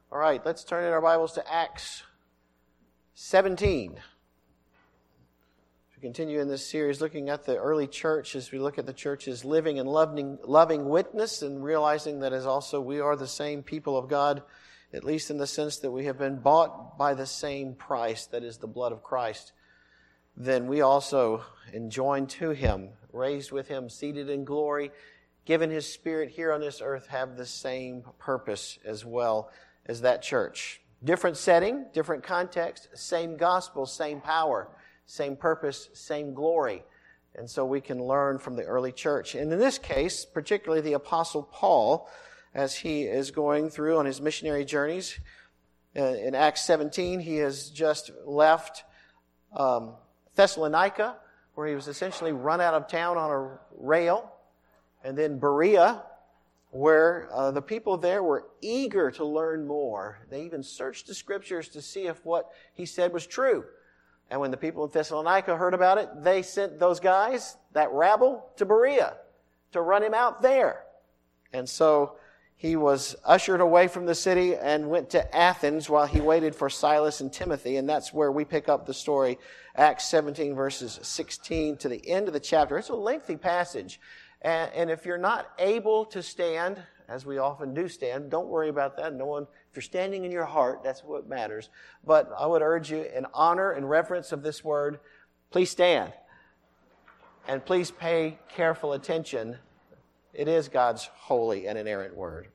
All right, let's turn in our Bibles to Acts 17. We continue in this series looking at the early church as we look at the church's living and loving witness and realizing that as also we are the same people of God, at least in the sense that we have been bought by the same price, that is the blood of Christ. Then we also, joined to Him, raised with Him, seated in glory, given His Spirit here on this earth, have the same purpose as well as that church. Different setting, different context, same gospel, same power, same purpose, same glory. And so we can learn from the early church. And in this case, particularly the Apostle Paul, as he is going through on his missionary journeys, in Acts 17, he has just left Thessalonica, where he was essentially run out of town on a rail, and then Berea, where the people there were eager to learn more. They even searched the Scriptures to see if what he said was true. And when the people in Thessalonica heard about it, they sent those guys, that rabble, to Berea to run him out there. And so he was ushered away from the city and went to Athens while he waited for Silas and Timothy. And that's where we pick up the story, Acts 17, verses 16 to the end of the chapter. It's a lengthy passage. And if you're not able to stand, as we often do stand, don't worry about that. If you're standing in your heart, that's what matters. But I would urge you, in honor and reverence of this word, please stand. And please pay careful attention. It is God's holy and inerrant word.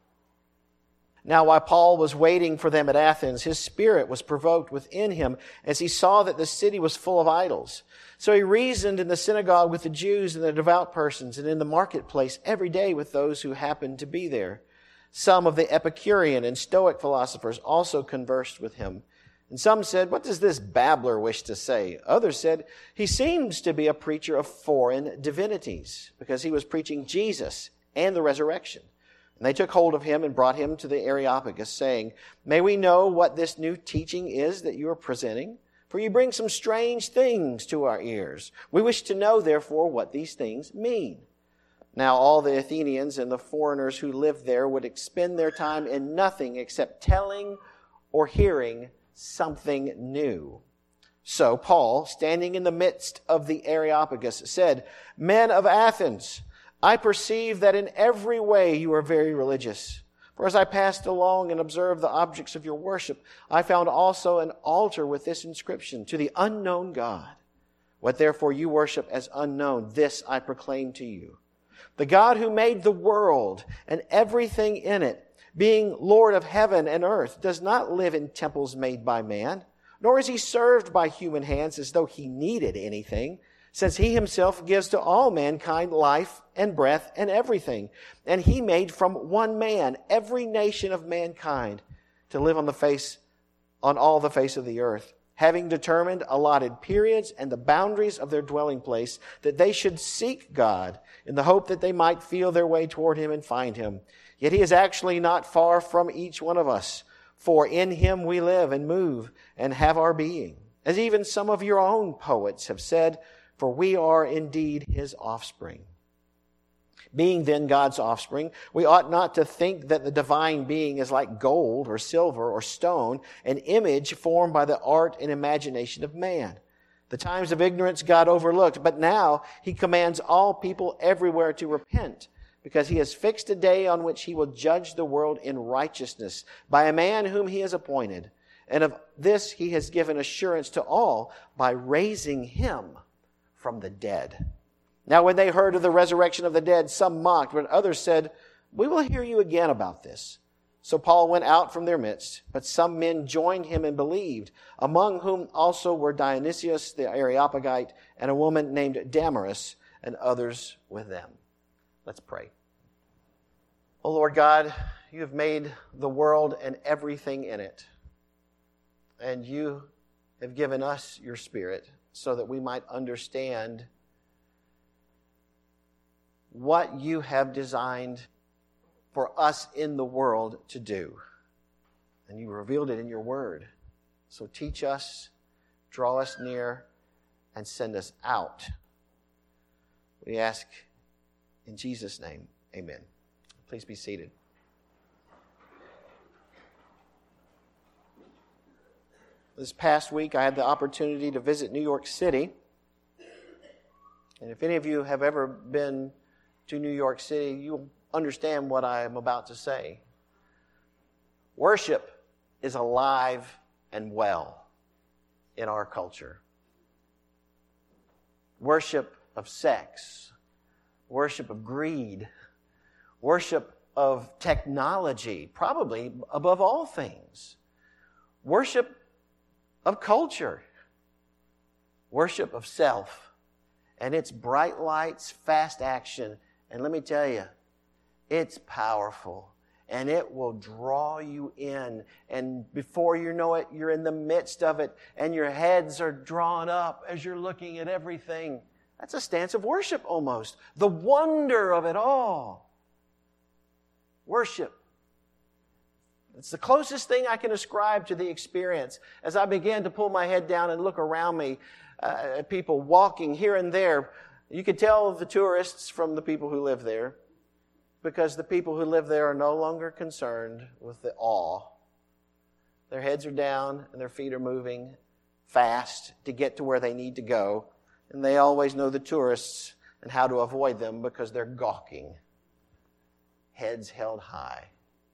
Now, while Paul was waiting for them at Athens, his spirit was provoked within him as he saw that the city was full of idols. So he reasoned in the synagogue with the Jews and the devout persons, and in the marketplace every day with those who happened to be there. Some of the Epicurean and Stoic philosophers also conversed with him. And some said, "What does this babbler wish to say?" Others said, "He seems to be a preacher of foreign divinities," because he was preaching Jesus and the resurrection. And they took hold of him and brought him to the Areopagus, saying, "May we know what this new teaching is that you are presenting? For you bring some strange things to our ears. We wish to know, therefore, what these things mean." Now all the Athenians and the foreigners who lived there would expend their time in nothing except telling or hearing something new. So Paul, standing in the midst of the Areopagus, said, "Men of Athens, I perceive that in every way you are very religious. For as I passed along and observed the objects of your worship, I found also an altar with this inscription, 'To the unknown God.' What therefore you worship as unknown, this I proclaim to you. The God who made the world and everything in it, being Lord of heaven and earth, does not live in temples made by man, nor is he served by human hands as though he needed anything, since he himself gives to all mankind life and breath and everything. And he made from one man every nation of mankind to live on all the face of the earth, having determined allotted periods and the boundaries of their dwelling place, that they should seek God in the hope that they might feel their way toward him and find him. Yet he is actually not far from each one of us, for in him we live and move and have our being. As even some of your own poets have said, for we are indeed his offspring. Being then God's offspring, we ought not to think that the divine being is like gold or silver or stone, an image formed by the art and imagination of man. The times of ignorance God overlooked, but now he commands all people everywhere to repent, because he has fixed a day on which he will judge the world in righteousness by a man whom he has appointed. And of this he has given assurance to all by raising him from the dead. Now when they heard of the resurrection of the dead, some mocked, but others said, "We will hear you again about this." So Paul went out from their midst, but some men joined him and believed, among whom also were Dionysius the Areopagite and a woman named Damaris, and others with them. Let's pray. Oh Lord God, you have made the world and everything in it, and you have given us your Spirit so that we might understand what you have designed for us in the world to do. And you revealed it in your word. So teach us, draw us near, and send us out. We ask in Jesus' name, amen. Please be seated. This past week, I had the opportunity to visit New York City. And if any of you have ever been to New York City, you'll understand what I am about to say. Worship is alive and well in our culture. Worship of sex, worship of greed, worship of technology, probably above all things. Worship of culture, worship of self, and it's bright lights, fast action. And let me tell you, it's powerful, and it will draw you in. And before you know it, you're in the midst of it, and your heads are drawn up as you're looking at everything. That's a stance of worship almost. The wonder of it all. Worship. It's the closest thing I can ascribe to the experience. As I began to pull my head down and look around me, at people walking here and there, you could tell the tourists from the people who live there, because the people who live there are no longer concerned with the awe. Their heads are down and their feet are moving fast to get to where they need to go. And they always know the tourists and how to avoid them because they're gawking. Heads held high.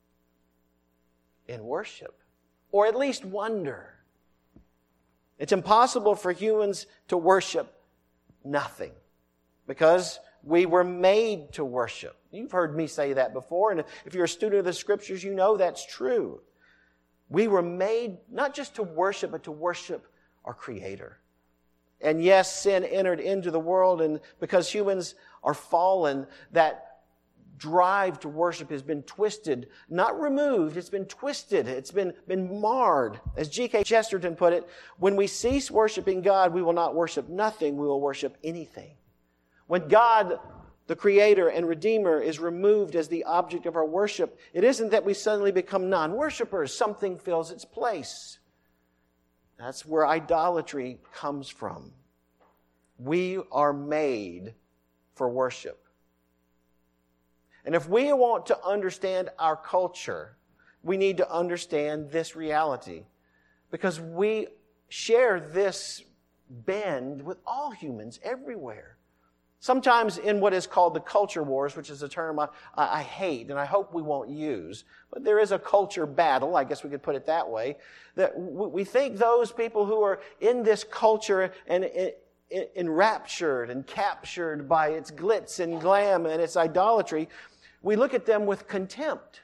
In worship. Or at least wonder. It's impossible for humans to worship nothing. Because we were made to worship. You've heard me say that before, and if you're a student of the Scriptures, you know that's true. We were made not just to worship, but to worship our Creator. And yes, sin entered into the world, and because humans are fallen, that drive to worship has been twisted, not removed, it's been twisted, it's been marred. As G.K. Chesterton put it, when we cease worshiping God, we will not worship nothing, we will worship anything. When God, the Creator and Redeemer, is removed as the object of our worship, it isn't that we suddenly become non-worshipers. Something fills its place. That's where idolatry comes from. We are made for worship. And if we want to understand our culture, we need to understand this reality. Because we share this bend with all humans everywhere. Sometimes in what is called the culture wars, which is a term I hate and I hope we won't use, but there is a culture battle, I guess we could put it that way, that we think those people who are in this culture and enraptured and captured by its glitz and glam and its idolatry, we look at them with contempt.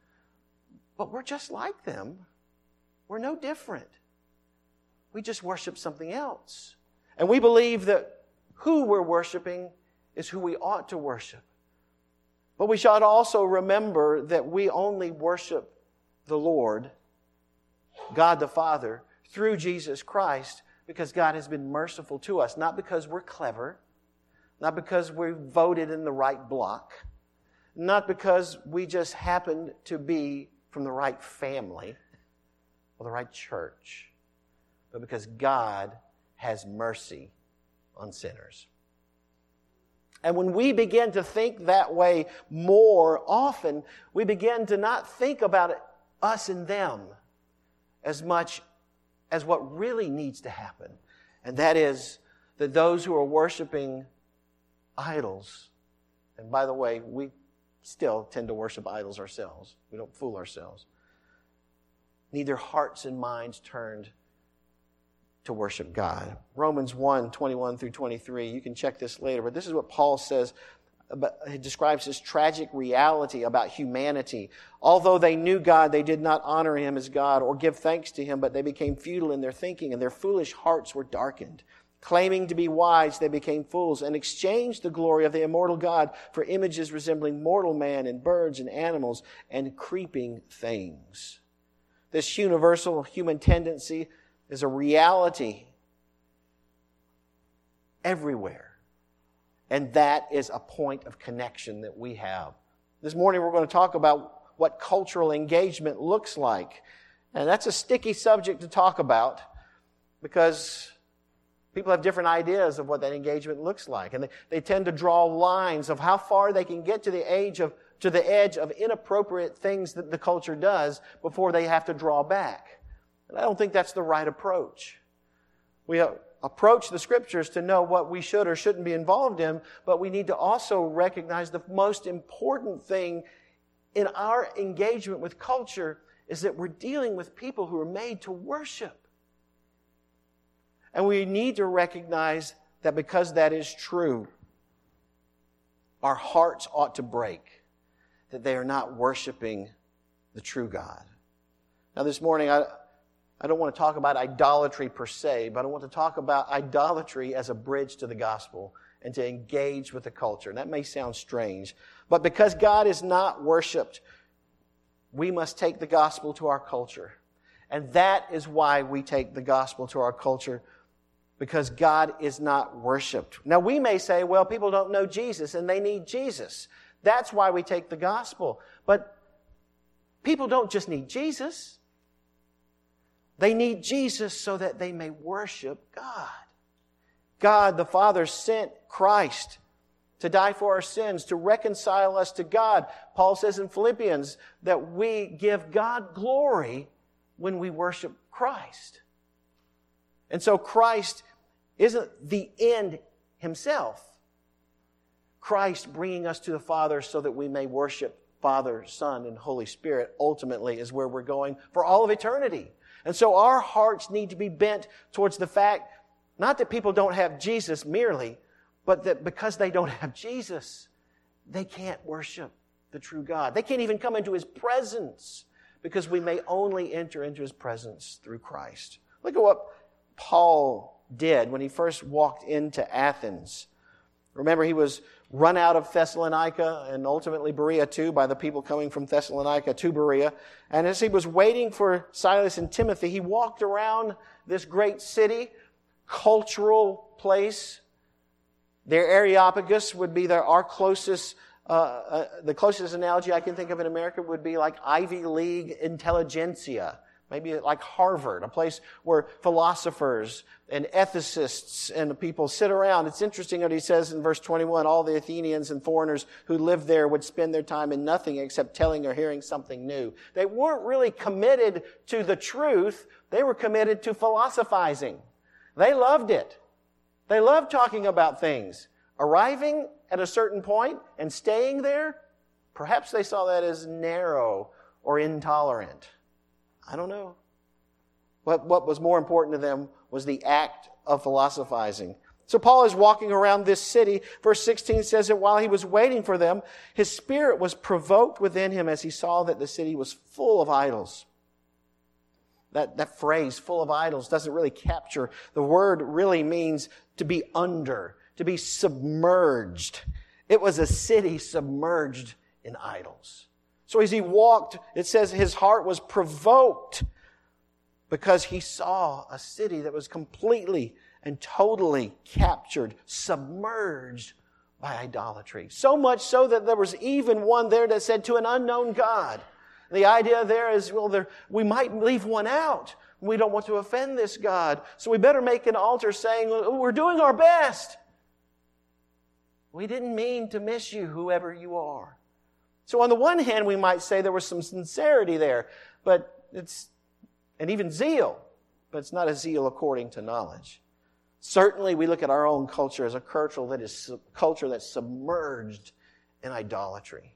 But we're just like them. We're no different. We just worship something else. And we believe that who we're worshiping is who we ought to worship. But we should also remember that we only worship the Lord, God the Father, through Jesus Christ, because God has been merciful to us. Not because we're clever, not because we voted in the right block, not because we just happened to be from the right family or the right church, but because God has mercy on sinners. And when we begin to think that way more often, we begin to not think about it, us and them as much as what really needs to happen. And that is that those who are worshiping idols, and by the way, we still tend to worship idols ourselves. We don't fool ourselves. Need their hearts and minds turned to worship God. Romans 1, 21 through 23. You can check this later, but this is what Paul says. He describes this tragic reality about humanity. Although they knew God, they did not honor Him as God or give thanks to Him, but they became futile in their thinking, and their foolish hearts were darkened. Claiming to be wise, they became fools and exchanged the glory of the immortal God for images resembling mortal man and birds and animals and creeping things. This universal human tendency is a reality everywhere. And that is a point of connection that we have. This morning we're going to talk about what cultural engagement looks like. And that's a sticky subject to talk about because people have different ideas of what that engagement looks like. And they tend to draw lines of how far they can get to the edge of inappropriate things that the culture does before they have to draw back. And I don't think that's the right approach. We approach the Scriptures to know what we should or shouldn't be involved in, but we need to also recognize the most important thing in our engagement with culture is that we're dealing with people who are made to worship. And we need to recognize that because that is true, our hearts ought to break, that they are not worshiping the true God. Now this morning, I don't want to talk about idolatry per se, but I want to talk about idolatry as a bridge to the gospel and to engage with the culture. And that may sound strange, but because God is not worshiped, we must take the gospel to our culture. And that is why we take the gospel to our culture, because God is not worshiped. Now we may say, well, people don't know Jesus and they need Jesus. That's why we take the gospel. But people don't just need Jesus. They need Jesus so that they may worship God. God the Father sent Christ to die for our sins, to reconcile us to God. Paul says in Philippians that we give God glory when we worship Christ. And so Christ isn't the end himself. Christ bringing us to the Father so that we may worship Father, Son, and Holy Spirit ultimately is where we're going for all of eternity. And so our hearts need to be bent towards the fact, not that people don't have Jesus merely, but that because they don't have Jesus, they can't worship the true God. They can't even come into His presence because we may only enter into His presence through Christ. Look at what Paul did when he first walked into Athens. Remember, he was run out of Thessalonica and ultimately Berea too by the people coming from Thessalonica to Berea. And as he was waiting for Silas and Timothy, he walked around this great city, cultural place. Their Areopagus would be our closest, the closest analogy I can think of in America would be like Ivy League intelligentsia. Maybe like Harvard, a place where philosophers and ethicists and people sit around. It's interesting what he says in verse 21, all the Athenians and foreigners who lived there would spend their time in nothing except telling or hearing something new. They weren't really committed to the truth. They were committed to philosophizing. They loved it. They loved talking about things. Arriving at a certain point and staying there, perhaps they saw that as narrow or intolerant. I don't know. What was more important to them was the act of philosophizing. So Paul is walking around this city. Verse 16 says that while he was waiting for them, his spirit was provoked within him as he saw that the city was full of idols. That phrase, full of idols, doesn't really capture. The word really means to be under, to be submerged. It was a city submerged in idols. So as he walked, it says his heart was provoked because he saw a city that was completely and totally captured, submerged by idolatry. So much so that there was even one there that said to an unknown God. The idea there is, we might leave one out. We don't want to offend this God. So we better make an altar saying, we're doing our best. We didn't mean to miss you, whoever you are. So on the one hand, we might say there was some sincerity there, and even zeal, but it's not a zeal according to knowledge. Certainly, we look at our own culture as a culture that's submerged in idolatry.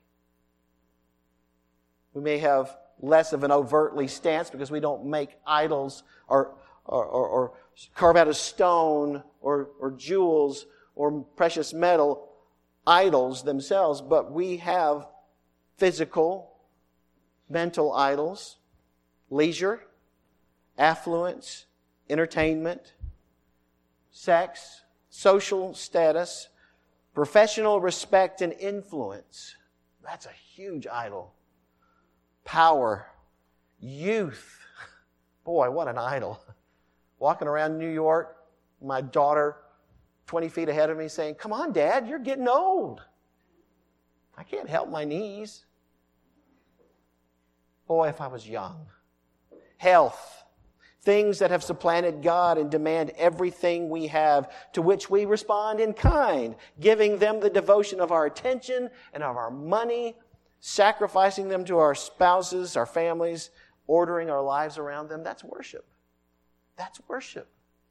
We may have less of an overtly stance because we don't make idols or carve out of stone or jewels or precious metal idols themselves, but we have physical, mental idols, leisure, affluence, entertainment, sex, social status, professional respect, and influence. That's a huge idol. Power, youth. Boy, what an idol. Walking around New York, my daughter 20 feet ahead of me saying, "Come on, Dad, you're getting old. I can't help my knees." Boy, if I was young. Health. Things that have supplanted God and demand everything we have, to which we respond in kind, giving them the devotion of our attention and of our money, sacrificing them to our spouses, our families, ordering our lives around them, that's worship. That's worship.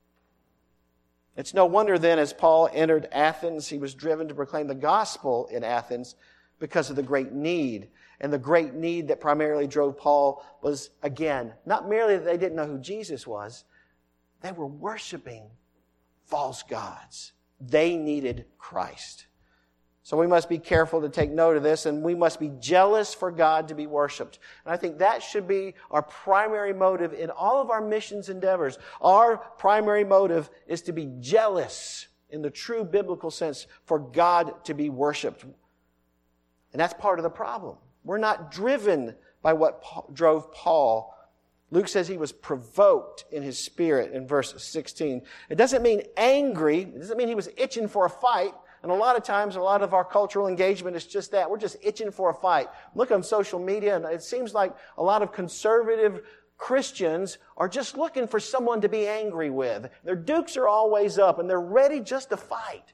It's no wonder then, as Paul entered Athens, he was driven to proclaim the gospel in Athens because of the great need. And the great need that primarily drove Paul was, again, not merely that they didn't know who Jesus was, they were worshiping false gods. They needed Christ. So we must be careful to take note of this, and we must be jealous for God to be worshiped. And I think that should be our primary motive in all of our missions endeavors. Our primary motive is to be jealous in the true biblical sense for God to be worshiped. And that's part of the problem. We're not driven by what drove Paul. Luke says he was provoked in his spirit in verse 16. It doesn't mean angry. It doesn't mean he was itching for a fight. And a lot of times, a lot of our cultural engagement is just that. We're just itching for a fight. Look on social media, and it seems like a lot of conservative Christians are just looking for someone to be angry with. Their dukes are always up, and they're ready just to fight.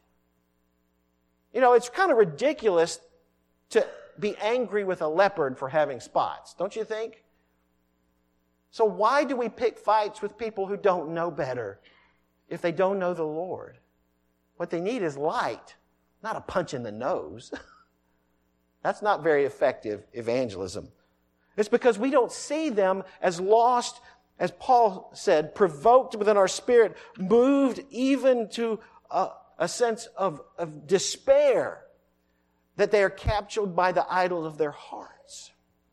You know, it's kind of ridiculous to be angry with a leopard for having spots, don't you think? So why do we pick fights with people who don't know better if they don't know the Lord? What they need is light, not a punch in the nose. That's not very effective evangelism. It's because we don't see them as lost, as Paul said, provoked within our spirit, moved even to a sense of despair that they are captured by the idols of their hearts.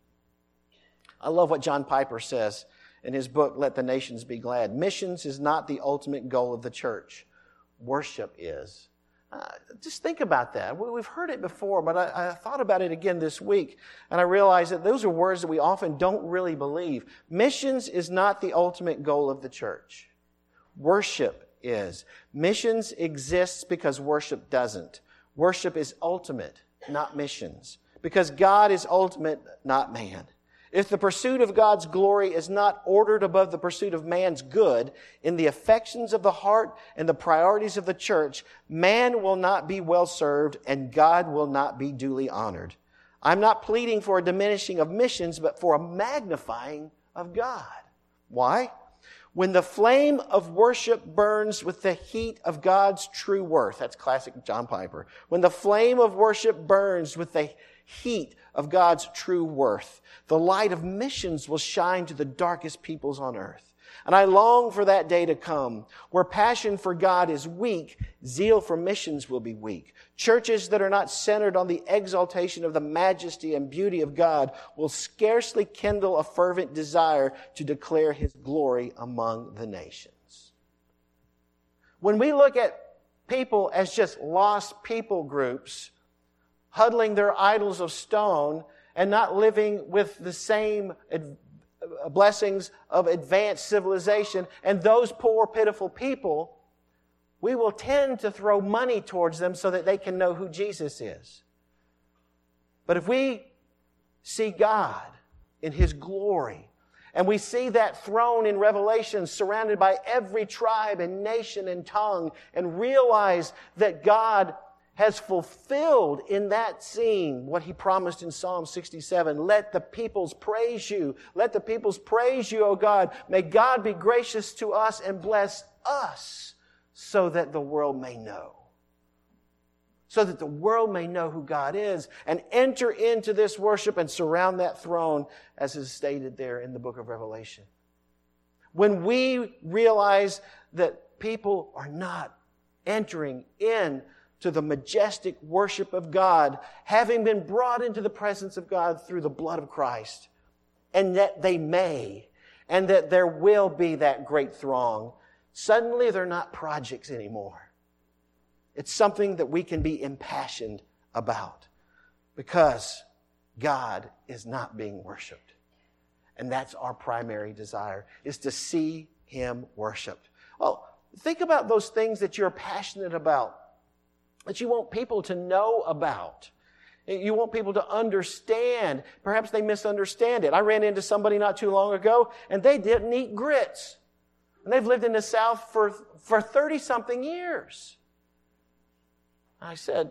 I love what John Piper says in his book, Let the Nations Be Glad. Missions is not the ultimate goal of the church. Worship is. Just think about that. We've heard it before, but I thought about it again this week, and I realized that those are words that we often don't really believe. Missions is not the ultimate goal of the church. Worship is. Missions exists because worship doesn't. Worship is ultimate, not missions, because God is ultimate, not man. If the pursuit of God's glory is not ordered above the pursuit of man's good in the affections of the heart and the priorities of the church, man will not be well served and God will not be duly honored. I'm not pleading for a diminishing of missions, but for a magnifying of God. Why? When the flame of worship burns with the heat of God's true worth, that's classic John Piper. When the flame of worship burns with the heat of God's true worth, the light of missions will shine to the darkest peoples on earth. And I long for that day to come where passion for God is weak, zeal for missions will be weak. Churches that are not centered on the exaltation of the majesty and beauty of God will scarcely kindle a fervent desire to declare His glory among the nations. When we look at people as just lost people groups, huddling their idols of stone and not living with the same blessings of advanced civilization, and those poor, pitiful people, we will tend to throw money towards them so that they can know who Jesus is. But if we see God in His glory, and we see that throne in Revelation surrounded by every tribe and nation and tongue, and realize that God has fulfilled in that scene what He promised in Psalm 67. Let the peoples praise you. Let the peoples praise you, O God. May God be gracious to us and bless us so that the world may know. So that the world may know who God is and enter into this worship and surround that throne as is stated there in the book of Revelation. When we realize that people are not entering in to the majestic worship of God, having been brought into the presence of God through the blood of Christ, and that they may, and that there will be that great throng, suddenly they're not projects anymore. It's something that we can be impassioned about because God is not being worshiped. And that's our primary desire, is to see Him worshiped. Well, think about those things that you're passionate about, that you want people to know about. You want people to understand. Perhaps they misunderstand it. I ran into somebody not too long ago, and they didn't eat grits. And they've lived in the South for 30-something years. I said,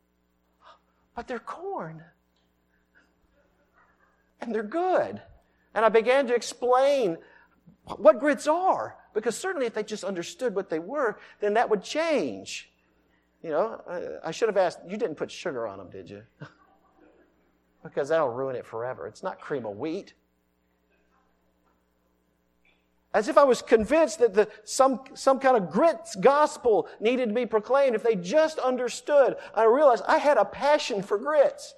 but they're corn. And they're good. And I began to explain what grits are. Because certainly if they just understood what they were, then that would change. You know, I should have asked, you didn't put sugar on them, did you? Because that'll ruin it forever. It's not cream of wheat. As if I was convinced that some kind of grits gospel needed to be proclaimed. If they just understood, I realized I had a passion for grits.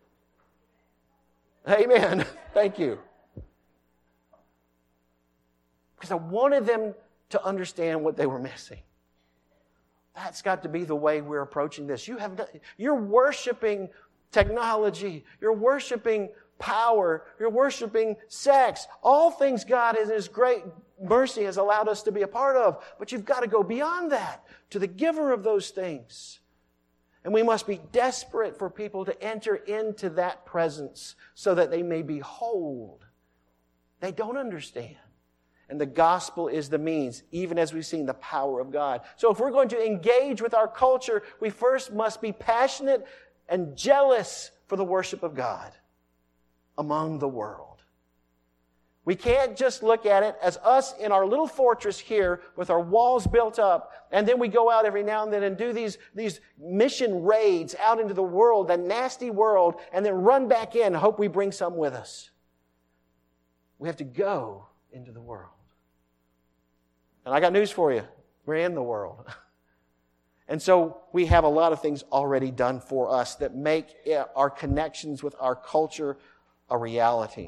Amen. Thank you. Because I wanted them to understand what they were missing. That's got to be the way we're approaching this. You're worshiping technology. You're worshiping power. You're worshiping sex. All things God in His great mercy has allowed us to be a part of. But you've got to go beyond that to the giver of those things. And we must be desperate for people to enter into that presence so that they may behold. They don't understand. And the gospel is the means, even as we've seen the power of God. So if we're going to engage with our culture, we first must be passionate and jealous for the worship of God among the world. We can't just look at it as us in our little fortress here with our walls built up, and then we go out every now and then and do these mission raids out into the world, the nasty world, and then run back in and hope we bring some with us. We have to go into the world. And I got news for you. We're in the world. And so we have a lot of things already done for us that make our connections with our culture a reality.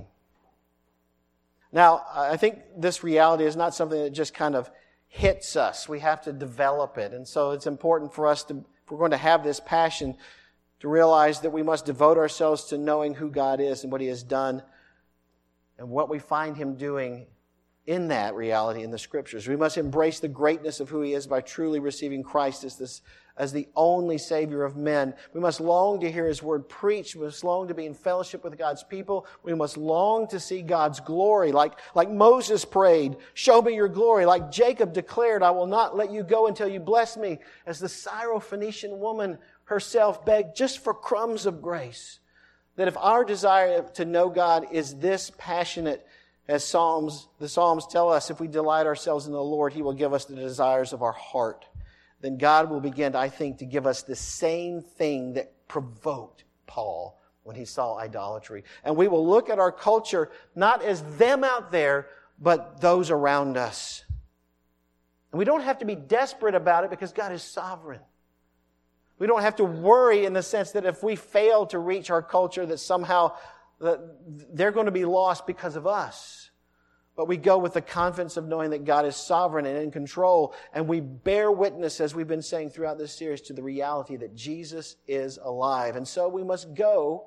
Now, I think this reality is not something that just kind of hits us. We have to develop it. And so it's important for us to, if we're going to have this passion, to realize that we must devote ourselves to knowing who God is and what He has done and what we find Him doing in that reality in the Scriptures. We must embrace the greatness of who He is by truly receiving Christ as the only Savior of men. We must long to hear His Word preached. We must long to be in fellowship with God's people. We must long to see God's glory. Like Moses prayed, show me your glory. Like Jacob declared, I will not let you go until you bless me. As the Syrophoenician woman herself begged just for crumbs of grace. That if our desire to know God is this passionate, as the Psalms tell us, if we delight ourselves in the Lord, He will give us the desires of our heart. Then God will begin, I think, to give us the same thing that provoked Paul when he saw idolatry. And we will look at our culture not as them out there, but those around us. And we don't have to be desperate about it because God is sovereign. We don't have to worry in the sense that if we fail to reach our culture that somehow they're going to be lost because of us. But we go with the confidence of knowing that God is sovereign and in control. And we bear witness, as we've been saying throughout this series, to the reality that Jesus is alive. And so we must go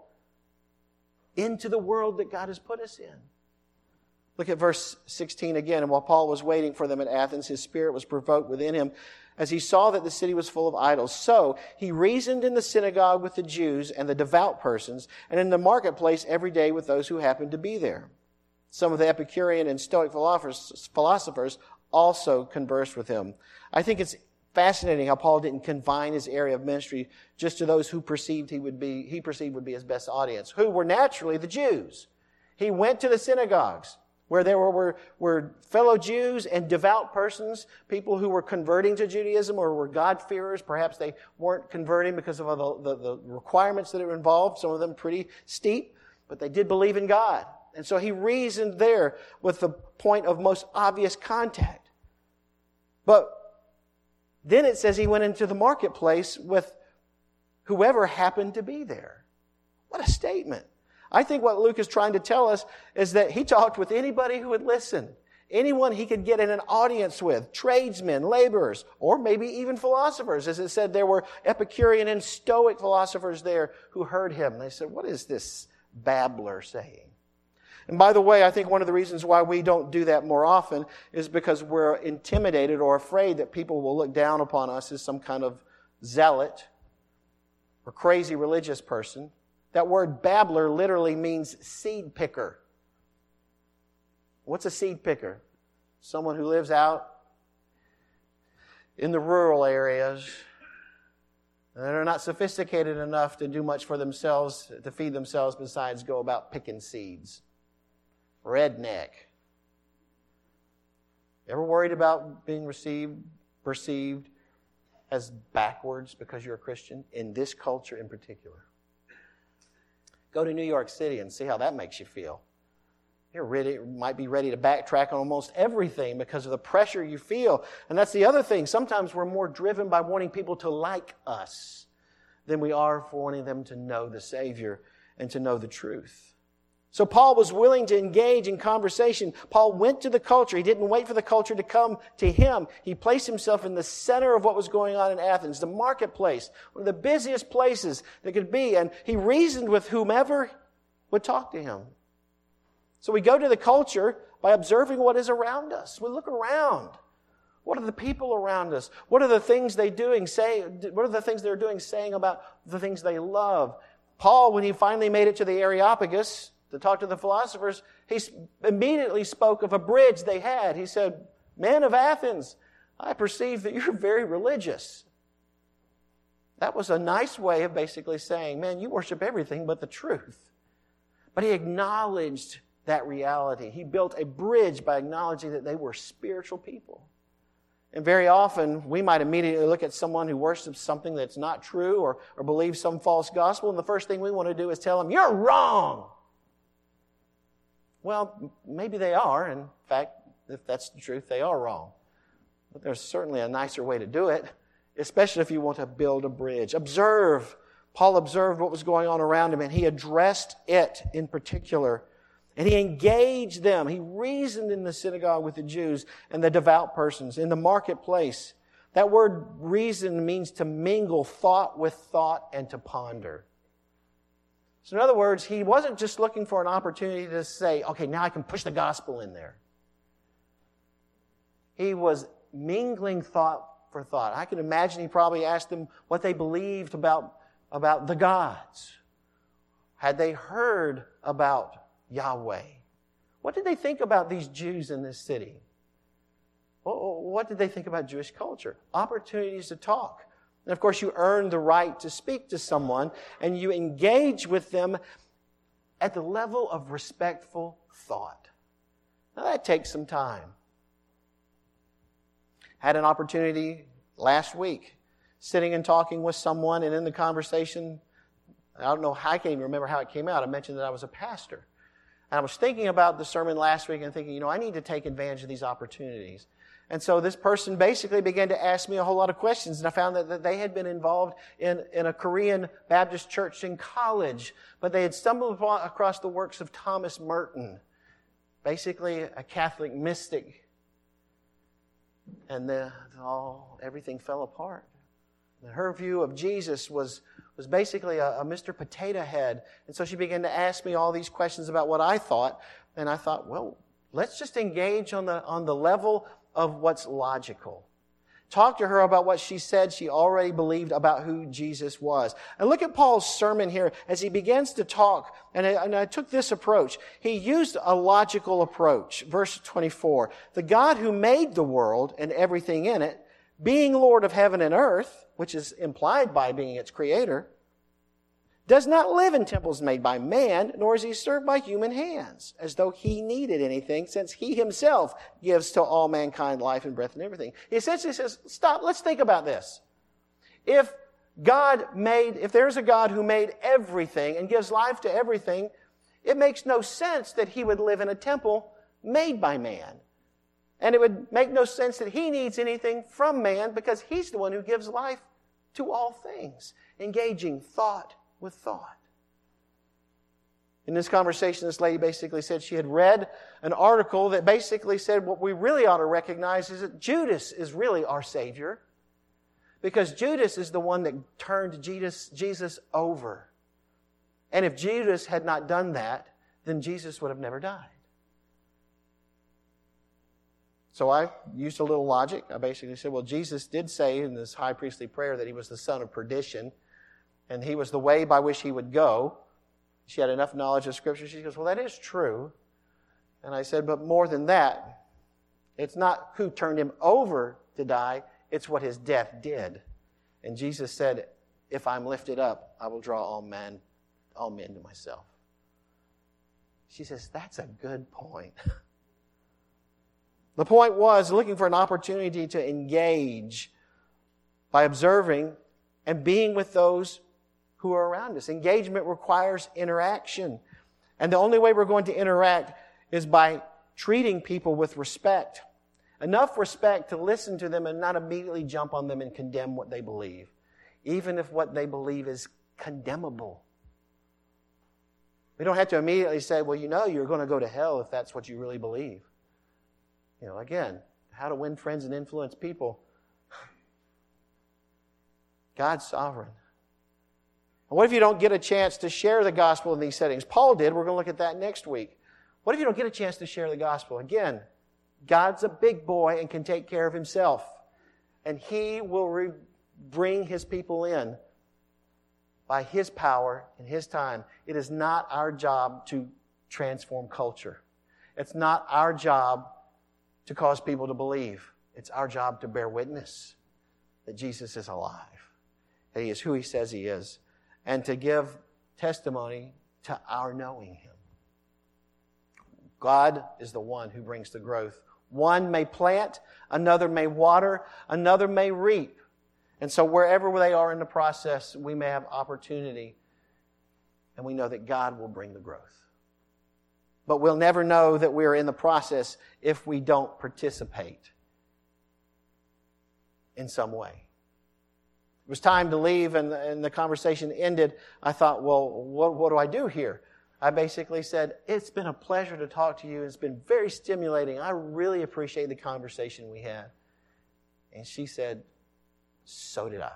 into the world that God has put us in. Look at verse 16 again. And while Paul was waiting for them at Athens, his spirit was provoked within him as he saw that the city was full of idols. So he reasoned in the synagogue with the Jews and the devout persons, and in the marketplace every day with those who happened to be there. Some of the Epicurean and Stoic philosophers also conversed with him. I think it's fascinating how Paul didn't confine his area of ministry just to those who he perceived would be his best audience, who were naturally the Jews. He went to the synagogues, where there were fellow Jews and devout persons, people who were converting to Judaism or were God-fearers. Perhaps they weren't converting because of the requirements that were involved, some of them pretty steep, but they did believe in God. And so he reasoned there with the point of most obvious contact. But then it says he went into the marketplace with whoever happened to be there. What a statement. I think what Luke is trying to tell us is that he talked with anybody who would listen. Anyone he could get in an audience with. Tradesmen, laborers, or maybe even philosophers. As it said, there were Epicurean and Stoic philosophers there who heard him. They said, what is this babbler saying? And by the way, I think one of the reasons why we don't do that more often is because we're intimidated or afraid that people will look down upon us as some kind of zealot or crazy religious person. That word babbler literally means seed picker. What's a seed picker? Someone who lives out in the rural areas. They're not sophisticated enough to do much for themselves, to feed themselves besides go about picking seeds. redneck. Ever worried about being perceived as backwards because you're a Christian? In this culture in particular. Go to New York City and see how that makes you feel. Might be ready to backtrack on almost everything because of the pressure you feel. And that's the other thing. Sometimes we're more driven by wanting people to like us than we are for wanting them to know the Savior and to know the truth. So Paul was willing to engage in conversation. Paul went to the culture. He didn't wait for the culture to come to him. He placed himself in the center of what was going on in Athens, the marketplace, one of the busiest places that could be. And he reasoned with whomever would talk to him. So we go to the culture by observing what is around us. We look around. What are the people around us? What are the things they're doing, saying about the things they love? Paul, when he finally made it to the Areopagus to talk to the philosophers, he immediately spoke of a bridge they had. He said, "Men of Athens, I perceive that you're very religious." That was a nice way of basically saying, man, you worship everything but the truth. But he acknowledged that reality. He built a bridge by acknowledging that they were spiritual people. And very often, we might immediately look at someone who worships something that's not true or believes some false gospel, and the first thing we want to do is tell them, "You're wrong." Well, maybe they are. In fact, if that's the truth, they are wrong. But there's certainly a nicer way to do it, especially if you want to build a bridge. Observe. Paul observed what was going on around him, and he addressed it in particular. And he engaged them. He reasoned in the synagogue with the Jews and the devout persons in the marketplace. That word reason means to mingle thought with thought and to ponder. So in other words, he wasn't just looking for an opportunity to say, okay, now I can push the gospel in there. He was mingling thought for thought. I can imagine he probably asked them what they believed about the gods. Had they heard about Yahweh? What did they think about these Jews in this city? What did they think about Jewish culture? Opportunities to talk. And of course, you earn the right to speak to someone, and you engage with them at the level of respectful thought. Now, that takes some time. Had an opportunity last week, sitting and talking with someone, and in the conversation, I don't know, I can't even remember how it came out. I mentioned that I was a pastor. And I was thinking about the sermon last week and thinking, I need to take advantage of these opportunities. And so this person basically began to ask me a whole lot of questions, and I found that they had been involved in a Korean Baptist church in college, but they had stumbled across the works of Thomas Merton, basically a Catholic mystic, and everything fell apart. And her view of Jesus was basically a Mr. Potato Head, and so she began to ask me all these questions about what I thought, and I thought, well, let's just engage on the level of what's logical. Talk to her about what she said she already believed about who Jesus was. And look at Paul's sermon here as he begins to talk. And I took this approach. He used a logical approach. Verse 24. The God who made the world and everything in it, being Lord of heaven and earth, which is implied by being its creator, does not live in temples made by man, nor is he served by human hands, as though he needed anything, since he himself gives to all mankind life and breath and everything. He essentially says, stop, let's think about this. If there's a God who made everything and gives life to everything, it makes no sense that he would live in a temple made by man. And it would make no sense that he needs anything from man because he's the one who gives life to all things, engaging thought with thought. In this conversation, this lady basically said she had read an article that basically said what we really ought to recognize is that Judas is really our Savior, because Judas is the one that turned Jesus over. And if Judas had not done that, then Jesus would have never died. So I used a little logic. I basically said, well, Jesus did say in this high priestly prayer that he was the son of perdition, and he was the way by which he would go. She had enough knowledge of Scripture. She goes, well, that is true. And I said, but more than that, it's not who turned him over to die, it's what his death did. And Jesus said, if I'm lifted up, I will draw all men to myself. She says, that's a good point. The point was looking for an opportunity to engage by observing and being with those who are around us. Engagement requires interaction. And the only way we're going to interact is by treating people with respect. Enough respect to listen to them and not immediately jump on them and condemn what they believe, even if what they believe is condemnable. We don't have to immediately say, well, you're going to go to hell if that's what you really believe. Again, how to win friends and influence people. God's sovereign. And what if you don't get a chance to share the gospel in these settings? Paul did. We're going to look at that next week. What if you don't get a chance to share the gospel? Again, God's a big boy and can take care of himself. And he will bring his people in by his power and his time. It is not our job to transform culture. It's not our job to cause people to believe. It's our job to bear witness that Jesus is alive, that he is who he says he is, and to give testimony to our knowing him. God is the one who brings the growth. One may plant, another may water, another may reap. And so wherever they are in the process, we may have opportunity, and we know that God will bring the growth. But we'll never know that we're in the process if we don't participate in some way. It was time to leave, and the conversation ended. I thought, well, what do I do here? I basically said, it's been a pleasure to talk to you. It's been very stimulating. I really appreciate the conversation we had. And she said, so did I.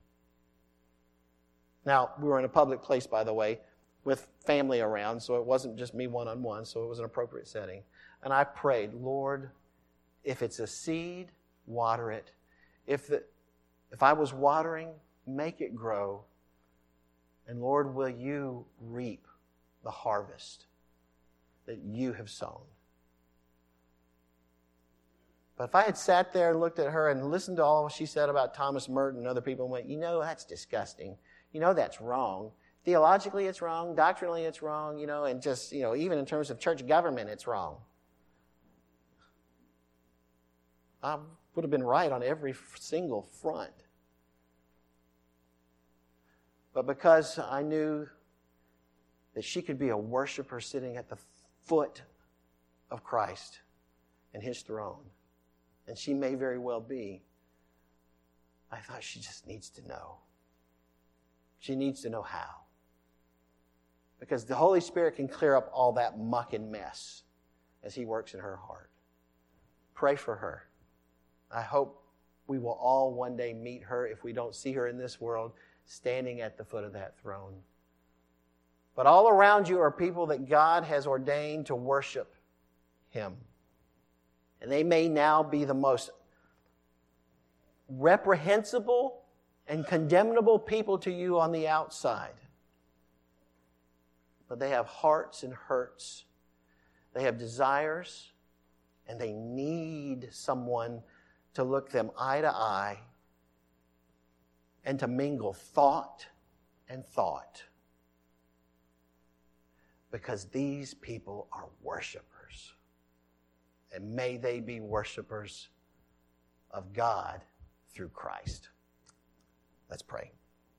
Now, we were in a public place, by the way, with family around, so it wasn't just me one-on-one, so it was an appropriate setting. And I prayed, Lord, if it's a seed, water it. If I was watering, make it grow. And Lord, will you reap the harvest that you have sown? But if I had sat there and looked at her and listened to all she said about Thomas Merton and other people and went, that's disgusting. That's wrong. Theologically, it's wrong. Doctrinally, it's wrong. And just, even in terms of church government, it's wrong. I would have been right on every single front. But because I knew that she could be a worshiper sitting at the foot of Christ and his throne, and she may very well be, I thought she just needs to know. She needs to know how. Because the Holy Spirit can clear up all that muck and mess as he works in her heart. Pray for her. I hope we will all one day meet her, if we don't see her in this world, standing at the foot of that throne. But all around you are people that God has ordained to worship him. And they may now be the most reprehensible and condemnable people to you on the outside. But they have hearts and hurts. They have desires, and they need someone to look them eye to eye and to mingle thought and thought. Because these people are worshipers. And may they be worshipers of God through Christ. Let's pray.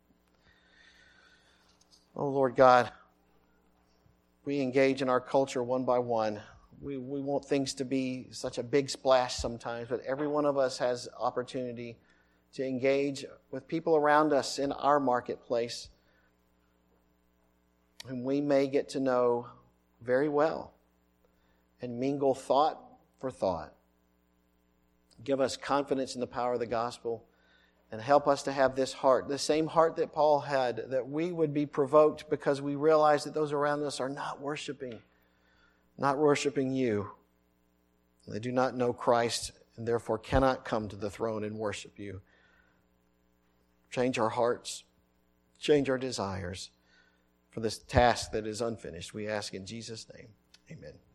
Oh, Lord God, we engage in our culture one by one. We want things to be such a big splash sometimes, but every one of us has opportunity to engage with people around us in our marketplace, whom we may get to know very well and mingle thought for thought. Give us confidence in the power of the gospel and help us to have this heart, the same heart that Paul had, that we would be provoked because we realize that those around us are not worshiping you. They do not know Christ and therefore cannot come to the throne and worship you. Change our hearts, change our desires for this task that is unfinished. We ask in Jesus' name, amen.